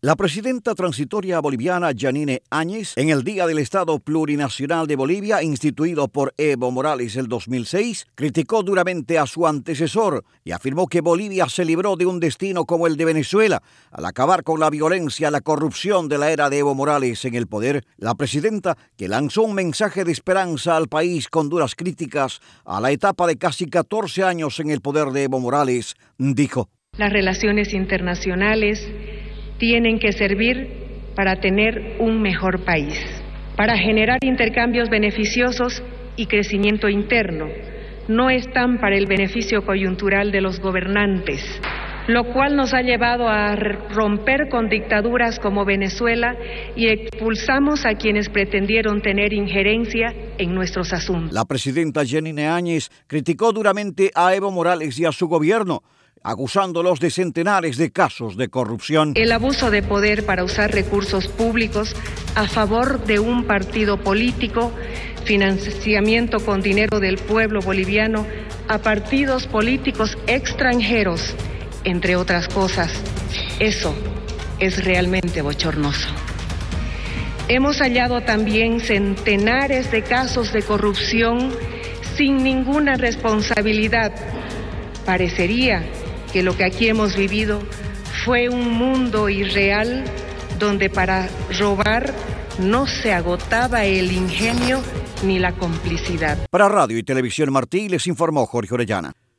La presidenta transitoria boliviana Yanine Áñez, en el Día del Estado Plurinacional de Bolivia, instituido por Evo Morales el 2006, criticó duramente a su antecesor y afirmó que Bolivia se libró de un destino como el de Venezuela al acabar con la violencia y la corrupción de la era de Evo Morales en el poder. La presidenta, que lanzó un mensaje de esperanza al país con duras críticas a la etapa de casi 14 años en el poder de Evo Morales, dijo: las relaciones internacionales tienen que servir para tener un mejor país, para generar intercambios beneficiosos y crecimiento interno. No están para el beneficio coyuntural de los gobernantes, lo cual nos ha llevado a romper con dictaduras como Venezuela y expulsamos a quienes pretendieron tener injerencia en nuestros asuntos. La presidenta Yanine Áñez criticó duramente a Evo Morales y a su gobierno, acusándolos de centenares de casos de corrupción. El abuso de poder para usar recursos públicos a favor de un partido político, financiamiento con dinero del pueblo boliviano a partidos políticos extranjeros, entre otras cosas. Eso es realmente bochornoso. Hemos hallado también centenares de casos de corrupción sin ninguna responsabilidad. Parecería que lo que aquí hemos vivido fue un mundo irreal donde para robar no se agotaba el ingenio ni la complicidad. Para Radio y Televisión Martí les informó Jorge Orellana.